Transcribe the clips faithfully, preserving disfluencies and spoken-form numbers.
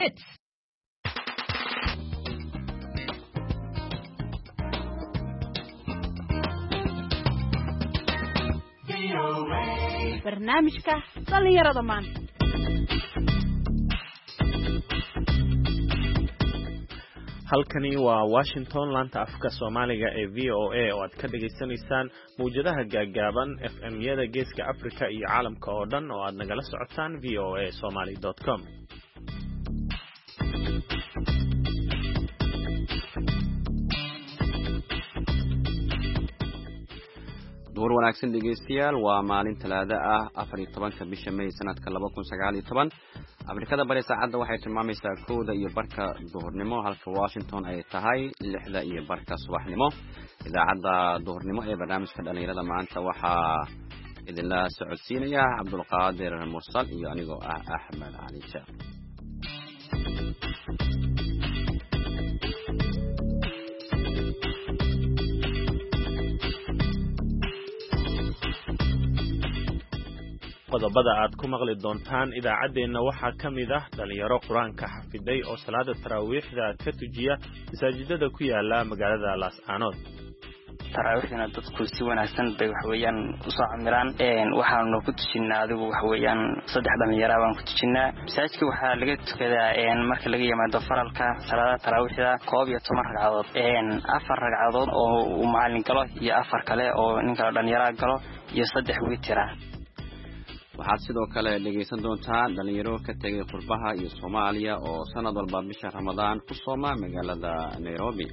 Hits. barnaamijka dhalinyarada maanta. halkani waa Washington laanta afka Soomaaliga ee V O A oo aad ka dhageysanaysaan mawjadaha gaagaaban F M-yada Geeska Afrika iyo caalamka oo dhan oo aad nagala socotaan v o a somali dot com. door wanaagsan dhegeystayaal waa maalin talaada ah afar iyo tobanka bisha May sanadka laba kun sagaal iyo toban. Afrikada bari saacada waxay tilmaamaysaa kowda iyo barka duhurnimo halka Washington ay tahay lixda iyo barka subaxnimo. Idaacada duhurnimo ee barnaamijka dhalinyarada maanta waxaa idinla socodsiinaya Cabdulqaadir Mursal iyo anigoo ah Axmed Ali Sheekh. qodobada aad ku maqli doontaan idaacadeena waxaa kamid ah dhalinyaro quraanka xafiday oo salaada taraawiixda ka tujiya masaajidada ku yaala magaalada Las Anood. taraawiixna dadku si wanaagsan bay wax weeyaan u soo camiraan een waxaanu ku tujinaa adigu wax weeyaan saddex dhalinyaro baan ku tujinaa. masaajidka waxaa laga tukadaa een marka laga yimaado faralka salaada taraawiixda koob iyo toban ragcadood een afar ragcadood oo uu macallin galo iyo afar kale oo ninka dhalinyaro galo iyo saddex witira. waxaad sidoo kale dhegeysan doontaa dhalinyaro ka tagay qurbaha iyo Soomaaliya oo sanad walba bisha Ramadaan ku sooma magaalada Nairobi.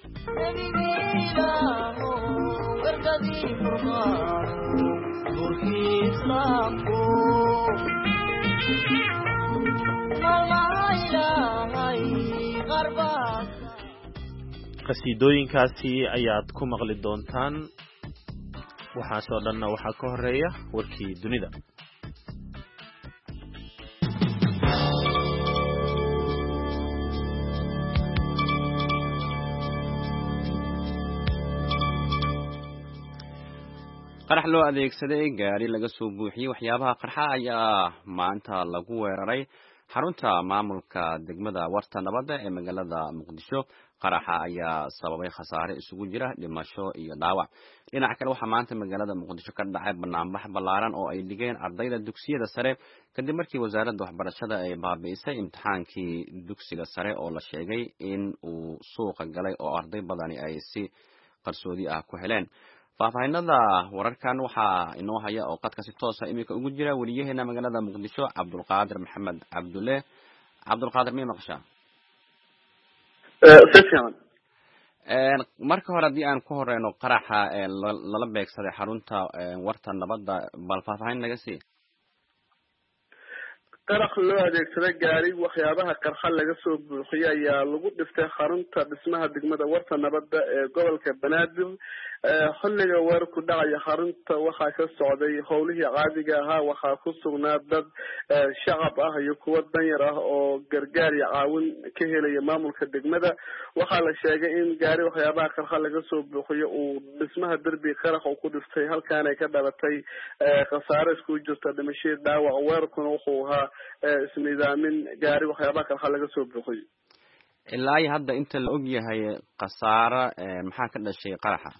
qasiidooyinkaasi ayaad ku maqli doontaan. waxaas oo dhanna waxaa ka horeeya warkii dunida. qarax loo adeegsaday gaari laga soo buuxiyay waxyaabaha qarxa ayaa maanta lagu weeraray xarunta maamulka degmada Warta Nabadda ee magaalada Muqdisho. qaraxa ayaa sababay khasaare isugu jira dhimasho iyo dhaawac. dhinaca kale waxaa maanta magaalada Muqdisho ka dhacay banaanbax ballaaran oo ay dhigeen ardayda dugsiyada sare kadib markii wasaaradda waxbarashada ay baabi'isay imtixaankii dugsiga sare oo la sheegay in uu suuqa galay oo arday badani ay si qarsoodi ah ku heleen. faafahinada wararkan waxaa inoo haya oo qadka si toos ah imika ugu jira wariyaheena magaalada Muqdisho Cabdulqaadir Maxamed Cabdulle. Cabdulqaadir ma maqashaa? ee marka hore hadii aan ku horeyno qaraxa lala beegsaday xarunta Warta Nabadda bal faafahin naga sii. qarax loo adeegsaday gaari waxyaabaha qarxa laga soo buuxiyay ayaa lagu dhiftay xarunta dhismaha degmada Warta Nabadda ee gobolka Banaadir. xilliga weerarku dhacaya xarunta waxaa ka socday howlihii caadiga ahaa. waxaa ku sugnaa dad shacab ah iyo kuwo danyar ah oo gargaar iyo caawin ka helaya maamulka degmada. waxaa la sheegay in gaari waxyaabaha qarxa laga soo buuxiyo uu dhismaha derbi qarax uu ku dhiftay halkaan ay ka dhalatay khasaare isku jirta dhimasho dhaawac. weerarkuna wuxuu ahaa isnidaamin gaari waxyaabaha qarxa laga soo buuxiyo. ilaa hadda inta la og yahay khasaare maxaa ka dhashay qaraxa?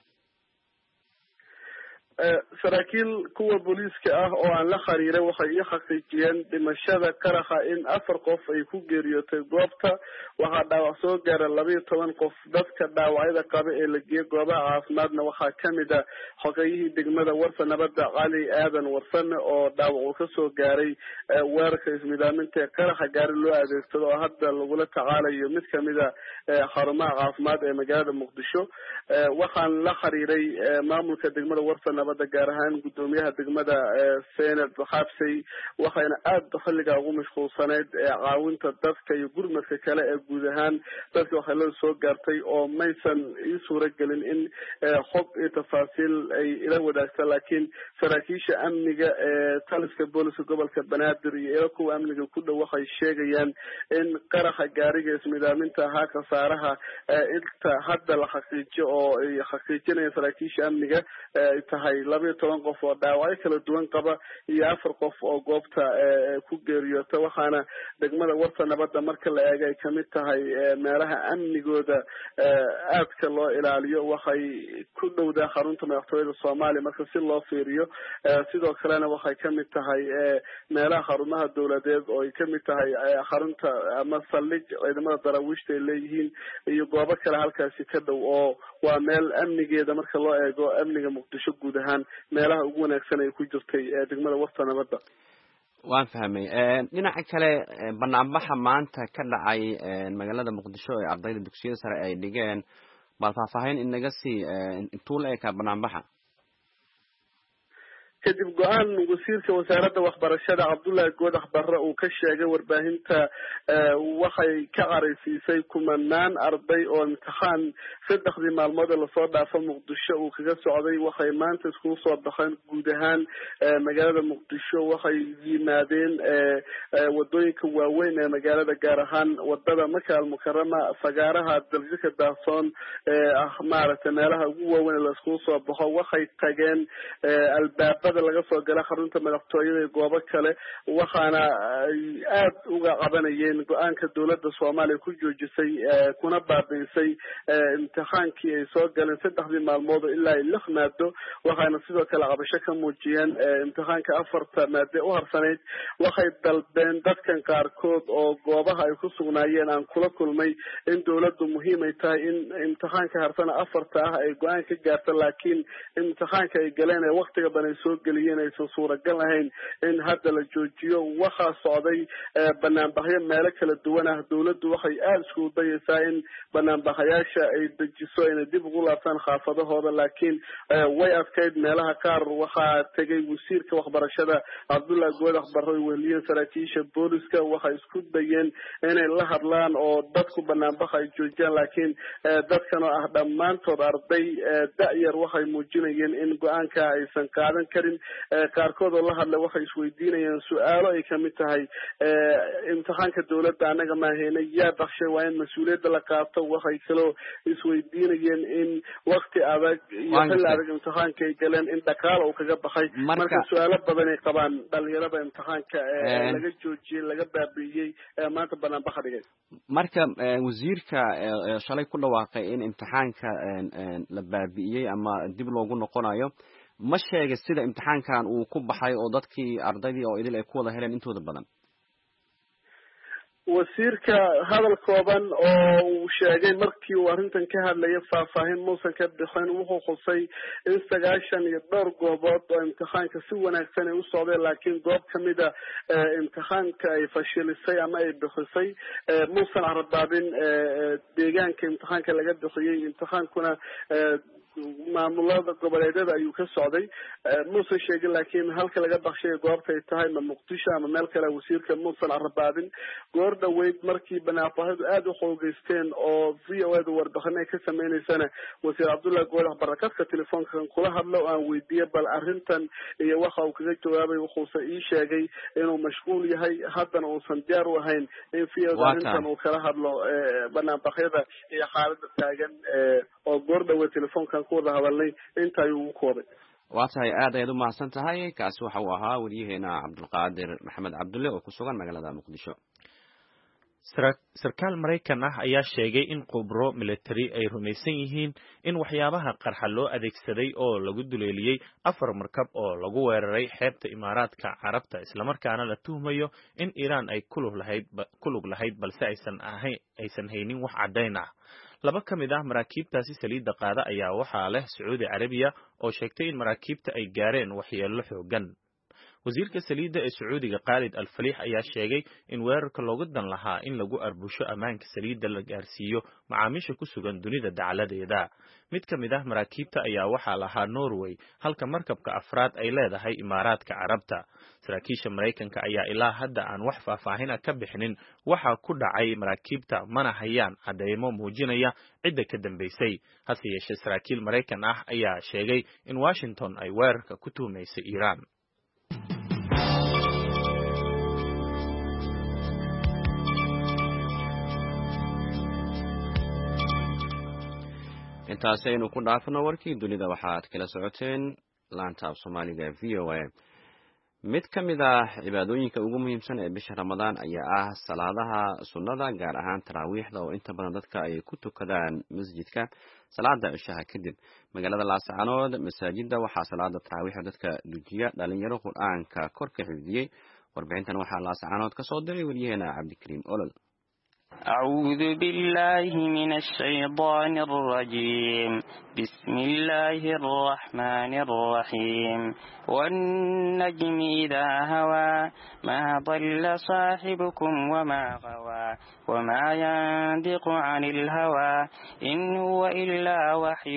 saraakiil kuwa booliiska ah oo aan la xiriiray waxay ii xaqiijiyeen dhimashada qaraxa in afar qof ay ku geeriyootay goobta. waxaa dhaawac soo gaara laba iyo toban qof. dadka dhaawacyada qaba ee la geeyay goobaha caafimaadna waxaa kamid ah xogeeyihii degmada Warta Nabadda Cali Aadan Warsame oo dhaawac uu kasoo gaaray weerarka ismidaaminta ee qaraxa gaari loo adeegsado oo hadda lagula tacaalayo mid kamid ah xarumaha caafimaad ee magaalada Muqdisho. waxaan la xiriiray maamulka degmada Warta Nabadda gaar ahaan gudoomiyaha degmada Seenad Xabsay waxayna aad xilliga ugu mashquulsaneyd caawinta dadka iyo gurmadka kale ee guud ahaan dadka waxa la soo gaartay oo maysan ii suura gelin in xog iyo tafaasiil ay ila wadaagto. laakiin saraakiisha amniga ee taliska booliska gobolka Banaadir iyo kuwa amniga ku dhow waxay sheegayaan in qaraxa gaariga ismidaaminta ahaa khasaaraha inta hadda la xaqiijiyo oo ay xaqiijinayaan saraakiisha amniga ay tahay tahay labiyo toban qof oo dhaawacyo kala duwan qaba iyo afar qof oo goobta ku geeriyoota waxaana degmada warta nabadda marka la eego ay kamid tahay meelaha amnigooda aadka loo ilaaliyo waxay ku dhowdaa xarunta madaxtooyada soomaaliya marka si loo fiiriyo sidoo kalena waxay kamid tahay meelaha xarumaha dowladeed oo ay kamid tahay xarunta ama saldhig ciidamada daraawiishta ay leeyihiin iyo goobo kale halkaasi ka dhow oo waa meel amnigeeda marka loo eego amniga muqdisho guud ahaan meelaha ugu wanaagsan ay ku jirtay degmada warta nabadda waan fahmay dhinaca kale banaanbaxa maanta ka dhacay magaalada muqdisho ee ardayda dugsiyada sare ay dhigeen bal faahfaahin inaga sii intuu la ekaa banaanbaxa kadib go-aan wasiirka wasaaradda waxbarashada cabdullaahi goodax barre uu ka sheegay warbaahinta waxay ka caraysiisay kumanaan arday oo imtixaan saddexdii maalmood ee lasoo dhaafo muqdisho uu kaga socday waxay maanta iskugu soo baxeen guud ahaan magaalada muqdisho waxay yimaadeen wadooyinka waaweyn ee magaalada gaar ahaan wadada maka almukarama fagaaraha daljika daahsoon ah maaragtay meelaha ugu waaweyn ee laiskugu soo baxo waxay tageen albaaba laga soo gala xarunta madaxtooyada ee goobo kale waxaana ay aad uga cabanayeen go-aanka dowladda soomaaliya ku joojisay kuna baabiisay imtixaankii ay soo galeen saddexdii maalmood oo ilaa lix maado waxaana sidoo kale cabasho ka muujiyeen imtixaanka afarta maade u harsanayd waxay dalbeen dadkan qaarkood oo goobaha ay ku sugnaayeen aan kula kulmay in dowladdu muhiim ay tahay in imtixaanka harsana afarta ah ay go-aan ka gaarta laakiin imtixaanka ay galeen ee waktiga banay soo geliyeen aysan suuragal ahayn in hadda la joojiyo waxaa socday banaanbaxyo meelo kala duwan ah dowladdu waxay aada iskugu dayaysaa in banaanbaxayaasha ay dejiso inay dib ugu laabtaan xaafadahooda laakiin way adkayd meelaha qaar waxaa tegay wasiirka waxbarashada cabdullaahi goodax barre ay weheliyeen saraakiisha booliska waxay isku dayeen inay la hadlaan oo dadku banaanbaxa ay joojiyaan laakiin dadkan oo ah dhammaantood arday da-yar waxay muujinayeen in go-aanka aysan qaadan karin qaarkood oo la hadla waxay isweydiinayaan su-aalo ay kamid tahay imtixaanka dowladda anaga maahaynay yaa bakshay waa in mas-uuliyadda la qaato waxay kaloo isweydiinayeen in wakti adag iyo xilli adag imtixaanka ay galeen in dhaqaala uu kaga baxay marka su-aalo badan ay qabaan dhalinyarada imtixaanka laga joojiyey laga baabi'iyey maanta banaanbaxa dhigay marka wasiirka shalay ku dhawaaqay in imtixaanka la baabi'iyey ama dib loogu noqonayo ma sheegay sida imtixaankan uu ku baxay oo dadkii ardaydii oo idil ay ku wada heleen intooda badan wasiirka hadal kooban oo uu sheegay markii uu arrintan ka hadlayay faahfaahin muusan ka bixin wuxuu xusay in sagaashan iyo dhowr goobood oo imtixaanka si wanaagsan ay u socdeen laakiin goob kamida imtixaanka ay fashilisay ama ay bixisay muusan caradaabin deegaanka imtixaanka laga bixiyey imtixaankuna maamulada goboleedyada ayuu ka socday muusan sheegin laakiin halka laga bakshay goobta ay tahay ma muqdisho ama meel kale wasiirka muusan carabaabin goor dhaweyd markii banaanbaxyadu aada u xoogeysteen oo v o eda warbixin ay ka sameyneysana wasiir cabdullaahi goodax barre kadka telefoonkan kula hadlo aan weydiiyey bal arrintan iyo waxa uu kaga jawaabay wuxuuse ii sheegay inuu mashquul yahay haddana uusan diyaar u ahayn in v o da arrintan uu kala hadlo banaanbaxyada iyo xaalada taagan oo goor dhaweyd telefoonkan kuwada hadalnay inta ayuu ugu kooday waa tahay aad ayaad u mahadsan tahay kaasi waxa uu ahaa weriyaheena cabdulqaadir maxamed cabdulle oo ku sugan magaalada muqdisho sarkaal maraykan ah ayaa sheegay in khubro military ay rumaysan yihiin in waxyaabaha qarxa loo adeegsaday oo lagu duleeliyey afar markab oo lagu weeraray xeebta imaaraadka carabta islamarkaana la tuhmayo in iiraan ay kulug lahayd kulug lahayd balse aysan ahayn aysan haynin wax caddayn ah laba ka mid ah maraakiibtaasi saliidda qaada ayaa waxaa leh sacuudi carabiya oo sheegtay in maraakiibta ay gaareen waxyeello xoogan wasiirka saliidda ee sacuudiga khaalid al-faliix ayaa sheegay in weerarka looga dan lahaa in lagu arbusho ammaanka saliidda la gaarsiiyo macaamiisha ku sugan dunida dacaladeeda mid ka mid ah maraakiibta ayaa waxaa lahaa norway halka markabka afraad ay leedahay imaaraadka carabta saraakiisha maraykanka ayaa ilaa hadda aan wax faahfaahin ah ka bixinin waxa ku dhacay maraakiibta mana hayaan cadeymo muujinaya cidda ka dambaysay hase yeeshee saraakiil maraykan ah ayaa sheegay in washington ay weerarka ku tuhmaysay iiraan intaasi aynu ku dhaafno warkii dunida waxaad kala socoteen laanta af soomaaliga v o a. mid ka mid ah cibaadooyinka ugu muhiimsan ee bisha ramadaan ayaa ah salaadaha sunnada, gaar ahaan taraawiixda oo inta badan dadka ay ku tukadaan masjidka salaada cishaha kadib. magaalada laascaanood masaajida waxaa salaada taraawiixda dadka dujiya dhalinyaro qur-aanka kor ka xifdiyey. warbixintan waxaa laascaanood ka soo diray wariyaheena cabdikariim olol. أعوذ بالله من الشيطان الرجيم. بسم الله الرحمن الرحيم. والنجم إذا هوى ما ضل صاحبكم وما غوى وما ينطق عن الهوى إن هو إلا وحي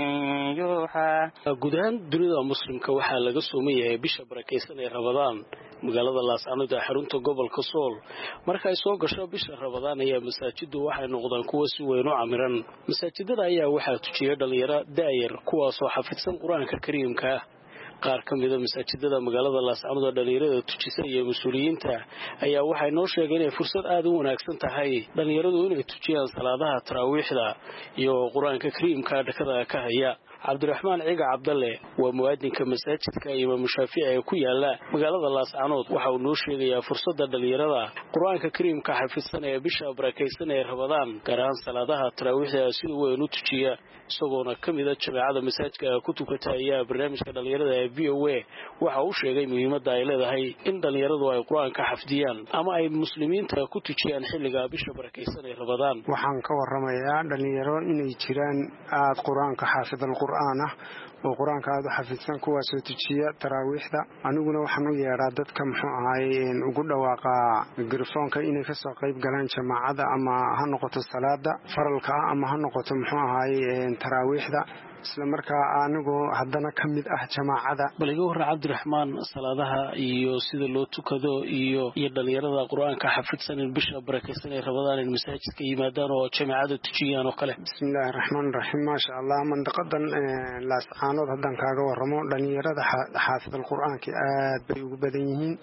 يوحى. gudahaan dunida muslimka waxaa laga soomayahay bisha barakeysan ee Ramadaan. magaalada laascaanood ee xarunta gobolka Sool marka ay soo gasho bisha Ramadaan ayaa masaajidu waxay noqdaan kuwo si weyn u camiran. masaajidada ayaa waxaa tujiya dhalinyaro daayar kuwaas oo xafidsan quraanka kariimka. qaar ka mid ah masaajidada magaalada laascaanood ee dhalinyarada tujisa iyo mas'uuliyiinta ayaa waxay noo sheegeen inay fursad aad u wanaagsan tahay dhalinyaradu inay tujiyaan salaadaha taraawiixda iyo quraanka kariimka dhakada ka haya. cabdiraxmaan ciga cabdalle waa muwaadinka masaajidka Imaam Shaafici ee ku yaala magaalada laascaanood. waxa uu noo sheegayaa fursadda dhalinyarada quraanka kariimka xafidsan ee bisha barakeysan ee Ramadaan gaar ahaan salaadaha taraawiixda sida weyn u tujiya, isagoona ka mid ah jameecada masaajidka ku tukata ayaa barnaamijka dhalinyarada ee V O A waxa uu sheegay muhiimadda ay leedahay in dhalinyaradu ay quraanka xafdiyaan ama ay muslimiinta ku tujiyaan xilliga bisha barakeysan ee Ramadaan. waxaan ka warramayaa dhalinyaro inay jiraan aad quraanka xaafidal quraan ah oo quraanka aad u xafidsan kuwaas oo tujiya taraawiixda. aniguna waxaan u yeeraa dadka muxuu ahaayay ugu dhawaaqa mikrofoonka inay ka soo qayb galaan jamaacada ama ha noqoto salaada faralka ama ha noqoto muxuu ahaayay taraawiixda, isla markaa anigu haddana ka mid ah jamaacada. bal iga warra cabdiraxmaan, salaadaha iyo sida loo tukado iyo iyo dhalinyarada quraanka xafidsan in bisha barakeysan ee Ramadaan in masaajidka yimaadaan oo jamaacada tujiyaan oo kale. bismillaahi raxmaani raxiim. maasha allah. mandaqadan laascaanood haddaan kaaga warramo dhalinyarada xaafidal quraanka aad bay ugu badan yihiin.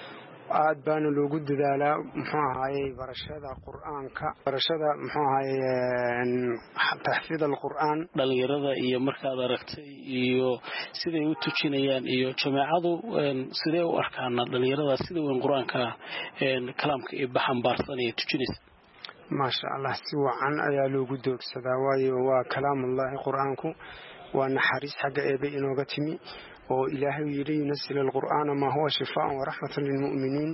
aad baana loogu dadaalaa muxuu ahaayay barashada quraanka barashada muxuu ahaayay taxfiidal quraan. dhalinyarada iyo markaad aragtay iyo siday u tujinayaan iyo jameecadu sidee u arkaan dhalinyarada sida weyn quraanka kalaamka ee baxambaarsan ee tujinaysa. maasha allah si wacan ayaa loogu doogsadaa waayo waa kalaamullaahi quraanku waa naxariis xagga eebe inooga timi oo ilaahay yiri yunzil alqur'aana ma huwa shifaa'un wa rahmatun lilmu'miniin.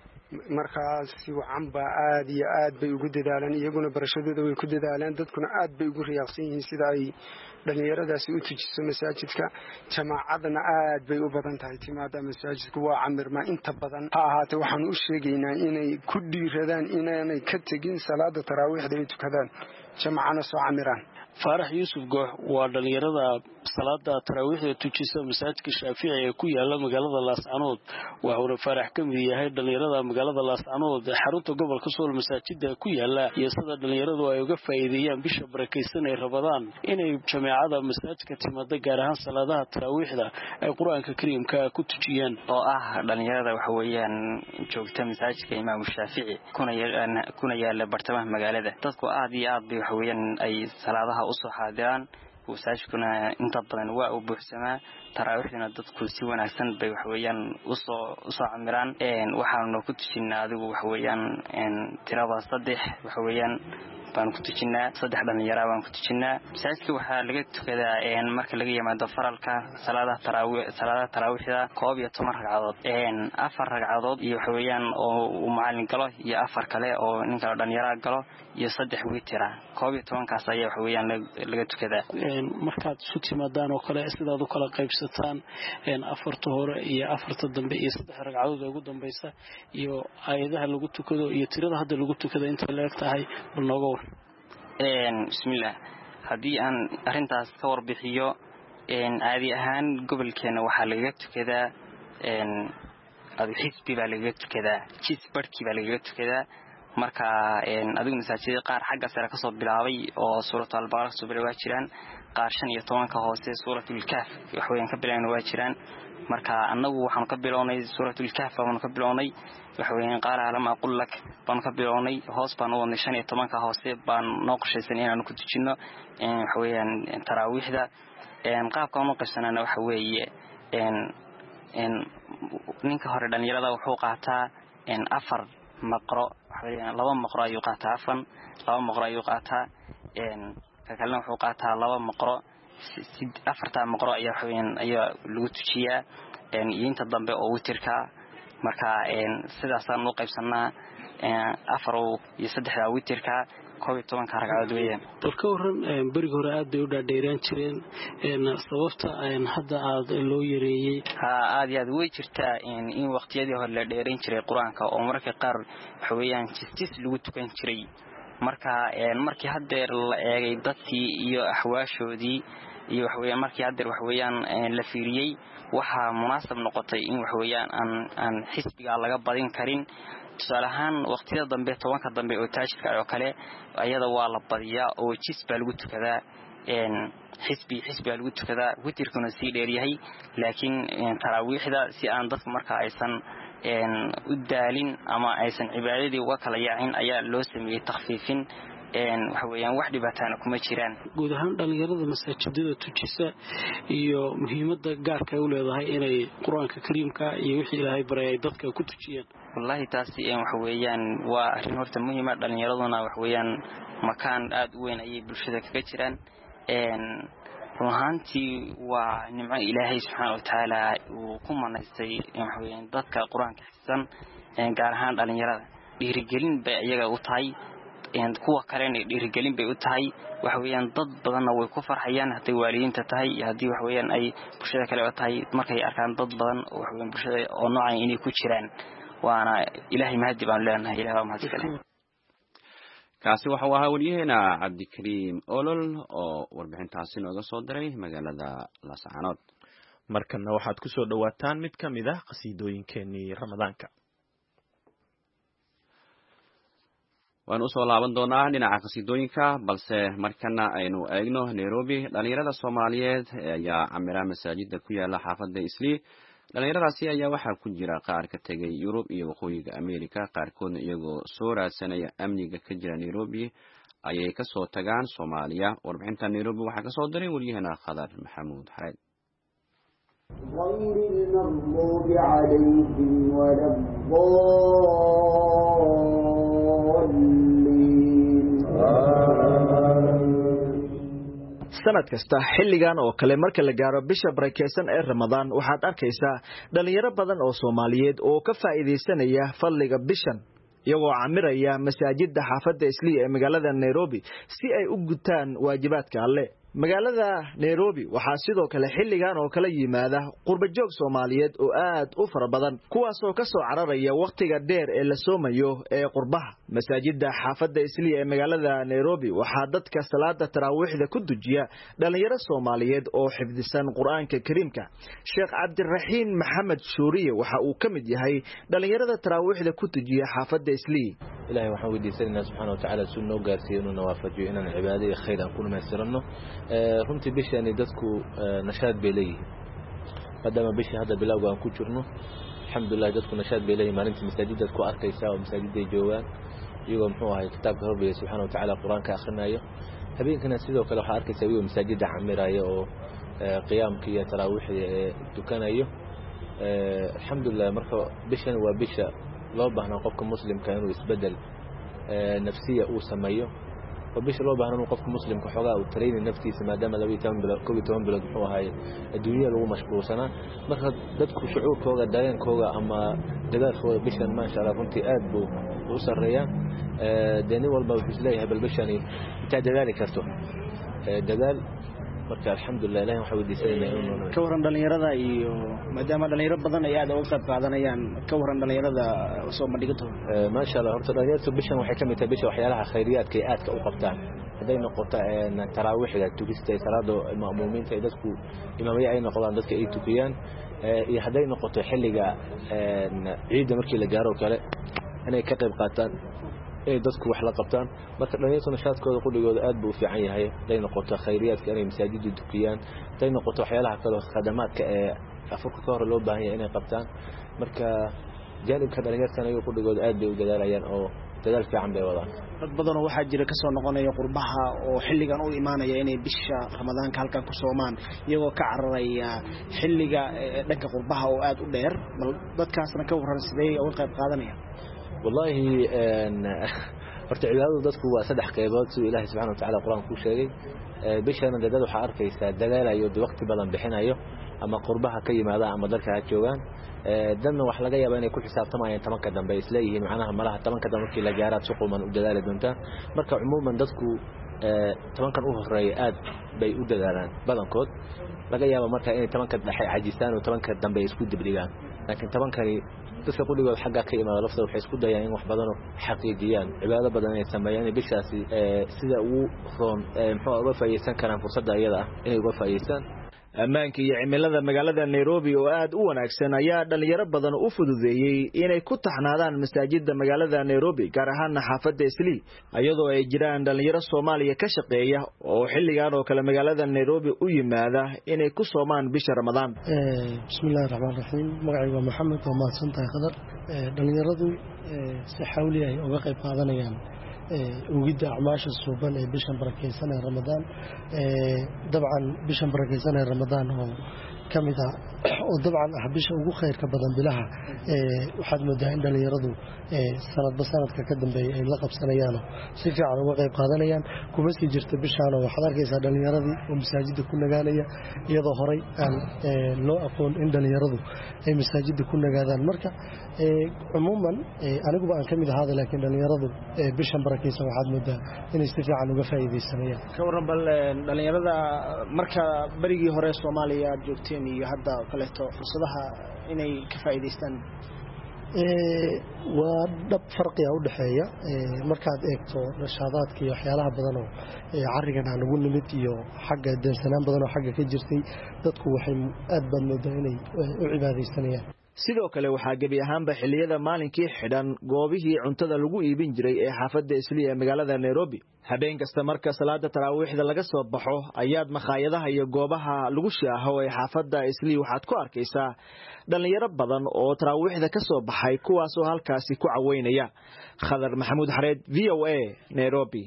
markaas si wacan baa aad iyo aad bay ugu dadaalaan, iyaguna barashadooda way ku dadaalaan, dadkuna aad bay ugu riyaaqsan yihiin sida ay dhalinyaradaasi u tujiso masaajidka. jamaacadana aad bay u badan tahay timaada masaajidku waa camirma inta badan. ha ahaatee waxaan u sheegaynaa inay ku dhiiradaan inaanay ka tegin salaada taraawiixda ay tukadaan, jamaacana soo camiraan. faarax yuusuf goox waa dhalinyarada salaada taraawiixda tujisa masaajidka Shaafici ee ku yaala magaalada laascaanood. wuxuuna faarax ka mid yahay dhalinyarada magaalada laascaanood ee xarunta gobolka Sool masaajidda ku yaala iyo sida dhalinyaradu ay uga faa'iideeyaan bisha barakeysan ee Ramadaan inay jameecada masaajidka timaada gaar ahaan salaadaha taraawiixda ay quraanka kariimka ku tujiyaan. oo ah dhalinyarada waxa weeyaan joogta masaajidka Imaam Shaafici kuna yaala kuna yaala bartamaha magaalada. dadku aad iyo aad bay waxa weeyaan ay salaadaha u soo xaadiraan. masaajidkuna inta badan waa u buuxsamaa. taraawiixdana dadku si wanaagsan bay wax weeyaan u soo u soo camiraan. een waxaanu ku tujinaa adigu wax weeyaan een tirada saddex wax weeyaan baan ku tujinaa saddex dhalinyaro baan ku tujinaa. masaajidka waxaa laga tukadaa een marka laga yimaado faralka salaadaha taraawiix salaadaha taraawiixda koob iyo toban ragcadood. een afar ragcadood iyo wax weeyaan oo uu macallin galo iyo afar kale oo ninka dhalinyaro galo iyo saddex witira. koob iyo toban kaas ayaa wax weeyaan laga tukadaa. een markaad isu timaadaan oo kale sidaad u kala qaybsataan een afarta hore iyo afarta dambe iyo saddex ragcadood ugu dambaysa iyo aayadaha lagu tukado iyo tirada hadda lagu tukado inta leeg tahay bal nooga war. een bismillaah haddii aan arintaas ka warbixiyo een caadi ahaan gobolkeena waxaa laga tukadaa een adu xisbi baa laga tukadaa jis barkii baa laga tukadaa. marka een adigu masaajidada qaar xagga sare ka soo bilaabay oo suuratul al-baqara soo bilaabay jiraan, qaar shan iyo toban ka hoose suuratul kahf wax weyn ka bilaabay waa jiraan. marka anagu waxaan ka bilownay suuratul kahf waan ka bilownay wax weyn qaar alama aqul lak baan ka bilownay hoos baan u wadnay shan iyo toban ka hoose baan noo qorshaysan inaan ku tujino een wax weeyaan taraawiixda. een qaabka aan u qasanaana waxa weeye een een ninka hore dhalinyarada wuxuu qaataa een afar maqro waxay laba maqro ayuu qaataa afan laba maqro ayuu qaataa een ka kalena wuxuu qaataa laba maqro afarta maqro ayaa waxaan ayaa lagu tujiyaa een inta dambe oo witirka marka een sidaas aan u qaybsanaa een afar iyo saddex witirka koob iyo toban ka ragcadood weeyaan dalka waran bariga hore aad bay u dhaadheeraan jireen een sababta aan hadda aad loo yareeyay ha aad iyo aad way jirtaa in in waqtiyadii hore la dheereyn jiray quraanka oo marka qaar waxa weeyaan jistis lagu tukan jiray marka een markii haddeer la eegay dadkii iyo axwaashoodii iyo waxa weeyaan markii haddeer waxa weeyaan la fiiriyay waxa munaasab noqotay in waxa weeyaan aan aan xisbiga laga badin karin salahan waqtiyada dambe tobanka dambe oo taajidka oo kale ayada waa la badiyaa oo jisba lagu tukadaa een xisbi xisbi lagu tukadaa witirkuna si dheer yahay laakiin taraawiixda si aan dadka marka aysan een u daalin ama aysan cibaadadii uga kala yaacin ayaa loo sameeyay takhfiifin een waxa weeyaan wax dhibaatana kuma jiraan guud ahaan dhalinyarada masaajidada tujisa iyo muhiimada gaarka ay u leedahay inay quraanka kariimka iyo wixii Ilaahay baray dadka ku tujiyaan wallahi taasi een waxa weeyaan waa arrin horta muhiim ah dhalinyaraduna waxa weeyaan makaan aad u weyn ay bulshada kaga jiraan een ruuxantii waa nimco Ilaahay subhanahu wa ta'ala uu ku manaystay waxa weeyaan dadka quraanka xifsan een gaar ahaan dhalinyarada dhiirigelin bay iyaga u tahay een kuwa kalena dhiirigelin bay u tahay waxa weeyaan dad badanna way ku farxayaan haday waalidiinta tahay hadii wax weeyaan ay bulshada kale u tahay markay arkaan dad badan oo wax weeyaan bulshada oo noocan inay ku jiraan waana Ilaahay mahadi baan leenahay Ilaahay mahadi kale kaasi waxa uu ahaa wariyaheena Cabdikariim Olol oo warbixintaasi nooga soo diray magaalada Laascaanood markana waxaad ku soo dhawaataan mid kamid ah qasiidooyinkeenii Ramadaanka waan u soo laaban doonaa dhinaca qasiidooyinka balse markana aynu eegno Nairobi dhalinyarada Soomaaliyeed ayaa camira masaajida ku yaala xaafadda Islii dhalinyaradaasi ayaa waxa ku jira qaar ka tagay Yurub iyo waqooyiga Ameerika qaarkoodna iyagoo soo raadsanaya amniga ka jira Nairobi ayay ka soo tagaan Soomaaliya warbixinta Nairobi waxa ka soo diray wariyaheena Khadar Maxamuud Xareed غير المغضوب عليهم ولا الضالين sanad kasta xilligan oo kale marka la gaaro bisha barakeysan ee Ramadaan waxaad arkaysaa dhalinyaro badan oo Soomaaliyeed oo ka faa'iideysanaya fadliga bishan iyagoo camiraya masaajidda xaafadda Islii ee magaalada Nairobi si ay u gutaan waajibaadka Alle magaalada Nairobi waxaa sidoo kale xilligan oo kala yimaada qurba joog Soomaaliyeed oo aad u fara badan kuwaas oo ka soo cararaya waqtiga dheer ee la soomayo ee qurbaha masaajidda xaafadda Islii ee magaalada Nairobi waxaa dadka salaada taraawiixda ku dujiya dhalinyaro Soomaaliyeed oo xifdisan Quraanka Kariimka Sheekh Cabdiraxiin Maxamed Shuuriye waxa uu kamid yahay dhalinyarada taraawiixda ku dujiya xaafadda Islii Ilaahay waxaan weydiisanaynaa subhanahu wa ta'ala suu noo gaarsiiyo inuu nawaafajiyo inaan cibaadada khayr aan ku nameystirno runtii bishani dadku nashaad bay leeyihiin maadaama bishii hadda bilowga aan ku jirno alxamdulilah dadku nashaad bay leeyihiin maalintii masaajidad ku arkaysaa oo masaajiday joogaan iyagoo muxuu ahay kitaabka rabbiga subxaana wa tacaala qur-aanka akhrinayo habeenkana sidoo kale waxaa arkaysaa iyagoo masaajida camiraya oo qiyaamkii iyo taraawiixdii ee tukanayo alxamdulilah marka bishani waa bisha loo baahnaa qofka muslimka inuu isbedel nafsiya uu sameeyo وبيش لو بحنا نوقف كمسلم كحجاء وترين نفسي سمادام لو يتم بلا كوي تمام بلا دحوها هاي الدنيا لو مشغول سنة مرة دتك شعور كوجا داين كوجا أما دجال كوجا بيشان ما شاء الله كنتي أدبو وصل ريان داني والله بيسليه بالبيشاني بتاع دجال كرتو دجال marka alxamdulillah ilaahay waxa weydiisanayna inuu ka waran dhalinyarada iyo maadaama dhalinyaro badan ay aad uga qayb qaadanayaan ka waran dhalinyarada soo madhigato ee ma sha Allah horta dhalinyaradu bishan waxay kamid tahay bisha waxyaalaha khayriyaadka ay aadka u qabtaan haday noqoto ee taraawiixda tugista salaado ma'muumiinta ay dadku imaamay ay noqdaan dadka ay tukiyaan iyo haday noqoto xilliga ciid markii la gaaro kale inay ka qayb qaataan ay dadku wax la qabtaan marka dhalinyarada nashaadkooda quligooda aad buu fiican yahay day noqoto khayriyaadka inay masaajidda tukiyaan day noqoto waxyaalaha kale khadamaadka ee afurka ka hor loo baahan yahay inay qabtaan marka jaalibka dhalinyarada ay quligooda aad bay u dadaalayaan oo dadaal fiican bay wadaan dad badan oo waxaa jira ka soo noqonaya qurbaha oo xilligan u imaanaya inay bisha ramadaanka halkan ku soomaan iyagoo ka cararaya xilliga dhanka qurbaha oo aad u dheer bal dadkaasna ka waran sidee uga qayb qaadanaya wallahi horta cibaadadu dadku waa saddex qaybood sida Ilaahay subhanahu wa ta'ala quraanka ku sheegay bishana dad waxa arkaysaa dadaalayo waqti badan bixinayo ama qurbaha ka yimaada ama dalka ha joogan dadna wax laga yaabaa inay ku xisaabtamayaan tobanka dambe isleeyihiin macnaha malaha tobanka dambe markii la gaaro si quman u dadaali doonta marka umuuman dadku tobankan u horeeyay aad bay u dadaalaan badankood laga yaabaa marka inay tobanka dhaxay xajistaan oo tobanka dambe isku dibdhigaan laakiin tobankani dadka qudhigood xagga ka imaada lafta waxay isku dayaan in wax badan oo xaqiijiyaan cibaado badan ay sameeyaan bishaasi sida uu roon muxuu uga faa'iideysan karaan fursadda iyada inay uga faa'iideystaan ammaanka iyo cimilada magaalada Nairobi oo aad u wanaagsan ayaa dhalinyaro badan u fududeeyay inay ku taxnaadaan masaajidda magaalada Nairobi gaar ahaan xaafadda Islii iyadoo ay jiraan dhalinyaro Soomaaliya ka shaqeeya oo xilligan oo kale magaalada Nairobi u yimaada inay ku soomaan bisha Ramadaan ee bismillaahir rahmaanir rahiim magacayga Maxamed oo maadsan tahay qadar dhalinyaradu si xawli ay uga qayb qaadanayaan وجد أعماش الصوبان بيشن بركيسان رمضان طبعا بيشن بركيسان رمضان هو كمدا وطبعا أحبش أقول خير كبدن بلها وحد مدهين دل يردو سنة بسنة كقدم بلقب سنيانه سيفي على وقع قادنيان كومسي جرت بشانه وحضر كيس دل يردي ومساجد كنا جانية يظهري أن لو أكون إن دل يردو مساجد كنا جادان مركا عموما أنا أقول أن كمدا هذا لكن دل يردو بيشن بركيسان وحد مده إن استفي على وقع في السنيان كورن بل دل يردا مركا بريجي هراء الصومالية جوتين iyo hadda kaleeto fursadaha inay ka faa'iideystaan ee waa dab farqi ah u dhaxeeya ee markaad eegto nashaadaadka iyo waxyaalaha badan oo ee carigan aan ugu nimid iyo xagga deesanaan badan oo xagga ka jirtay dadku waxay aad bad moodaa inay u cibaadeysanayaan sidoo kale waxa gabi ahaanba xilliyada maalinkii xidhan goobihii cuntada lagu iibin jiray ee xaafadda Islii ee magaalada Nairobi habeen kasta marka salaada taraawiixda laga soo baxo ayaad makhaayadaha iyo goobaha lagu shaaho ee xaafadda Islii waxaad ku arkaysaa dhalinyaro badan oo taraawiixda ka soo baxay kuwaas oo halkaasi ku caweynaya Khadar Maxamuud Xareed V O A Nairobi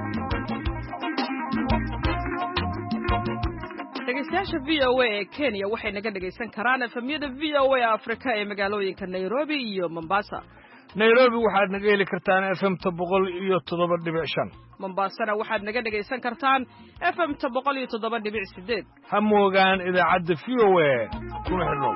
dhegeystayaasha V O A ee Kenya waxay naga dhageysan karaan efemyada V O A Afrika ee magaalooyinka Nairobi iyo Mombasa. Nairobi waxaad naga heli kartaan F M boqol iyo toddoba dhibic shan. Mombasana waxaad naga dhageysan kartaan F M boqol iyo toddoba dhibic sideed. Ha moogaan idaacadda V O A kuna xidhnow.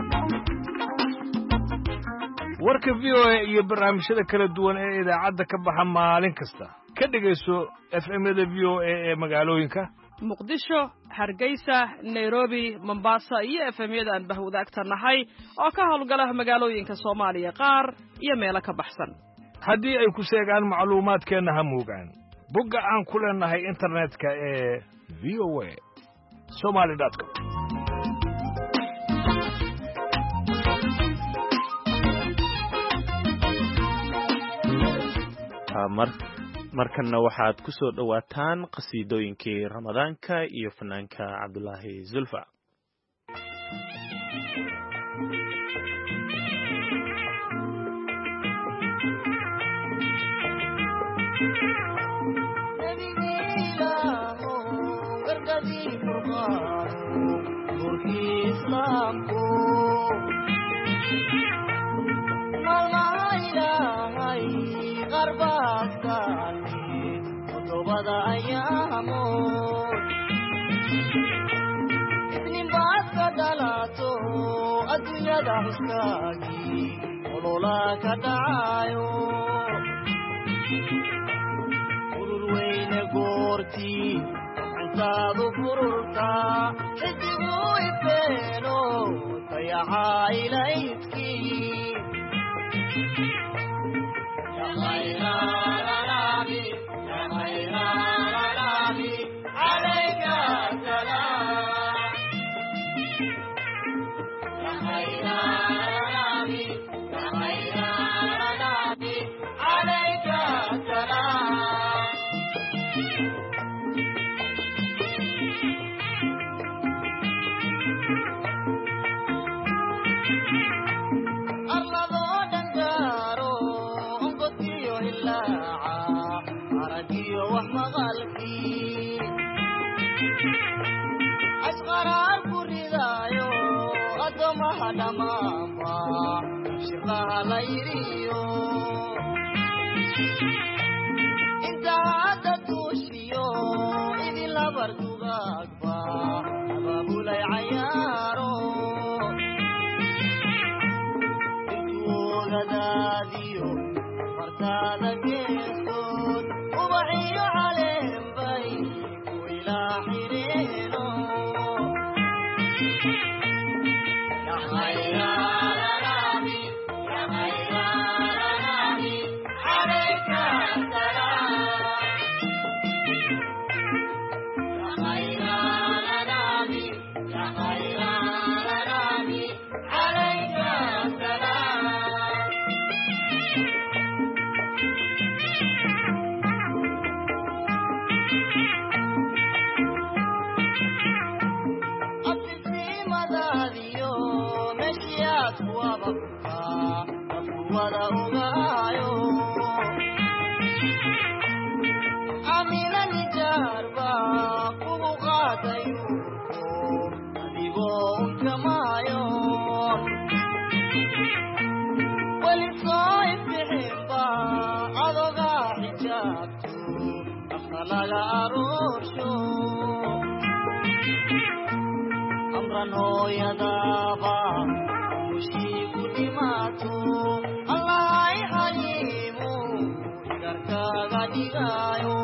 warka V O A iyo barnaamijyada kala duwan ee idaacadda ka baxa maalin kasta ka dhageyso F M-yada V O A ee magaalooyinka muqdisho hargeysa nairobi mombasa iyo F M-yada aan bahwadaagta nahay oo ka howlgala magaalooyinka Soomaaliya qaar iyo meelo ka baxsan haddii ay ku sheegaan macluumaadkeena ha moogaan bogga aan ku leenahay internetka ee v o a somali dot com mar markana waxaad ku soo dhawaataan qasiidooyinkii ramadaanka iyo fanaanka Cabdullaahi Zulfa Wada ayamo idin baad ka dhalato adduunyada huskaagi olola ka dhacayo urur weyne goorti intaadu fururta xidigu ifeeno tayaca ilaydki ya khayra lalabi عليك السلام يا خير الأنام يا خير الأنام عليك السلام الله ذو دنجارو انقذ إلا وحمغلقي أشغرار كردايو أدمها دمامبا شقها ليريو انت عادة توشيو إذي لبردوغاك با أبابو لي عيارو انتو غداديو فرتادا كيسون وبعيو عليهم بيكو إلى حرينو يا خير الأنام يا خير الأنام عليك السلام يا خير الأنام يا خير الأنام عليك السلام أبتسي مداديو مشيات وبقى ولا أغايو أمين الجاربا فوقات يوكو أديبون كمايو ولصايف بحبا أضغى حجابتو أخلال أروشو أمرا هو يدابا مشيك دماتو الله يحييمو إذا غديغايو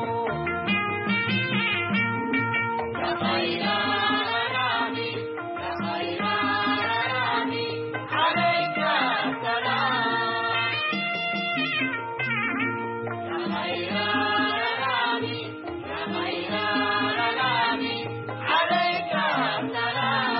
يا خير الأنام يا خير الأنام عليك السلام يا خير الأنام يا خير الأنام عليك السلام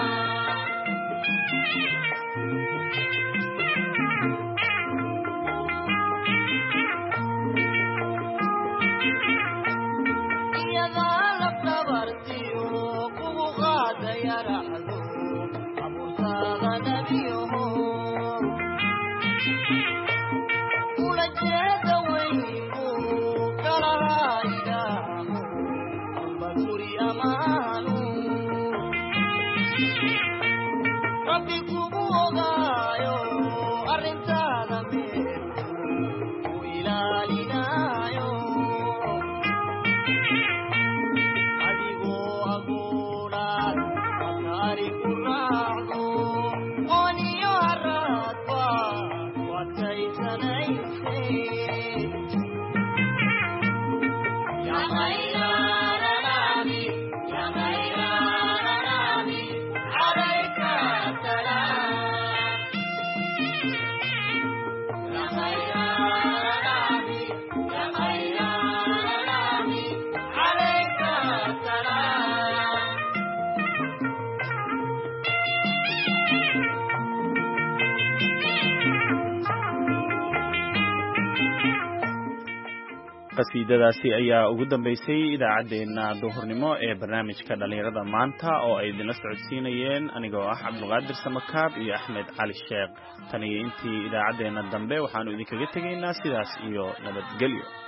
qasiidadaasi ayaa ugu dambeysay idaacadeena duhurnimo ee barnaamijka dhalinyarada maanta oo ay idinla socodsiinayeen anigoo ah Cabdulqaadir Samakaab iyo Axmed Cali Sheekh tan iyo intii idaacadeena dambe waxaanu idinkaga tegaynaa sidaas iyo nabadgelyo.